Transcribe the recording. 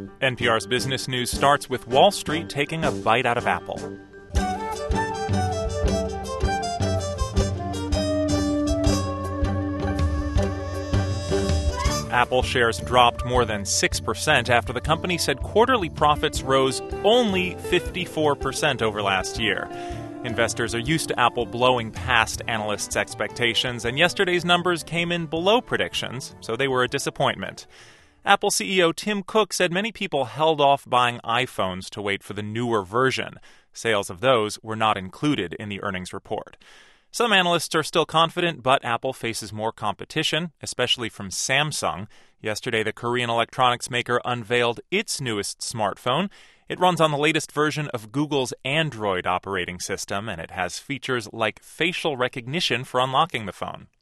NPR's Business News starts with Wall Street taking a bite out of Apple. Apple shares dropped more than 6% after the company said quarterly profits rose only 54% over last year. Investors are used to Apple blowing past analysts' expectations, and yesterday's numbers came in below predictions, so they were a disappointment. Apple CEO Tim Cook said many people held off buying iPhones to wait for the newer version. Sales of those were not included in the earnings report. Some analysts are still confident, but Apple faces more competition, especially from Samsung. Yesterday, the Korean electronics maker unveiled its newest smartphone. It runs on the latest version of Google's Android operating system, and it has features like facial recognition for unlocking the phone.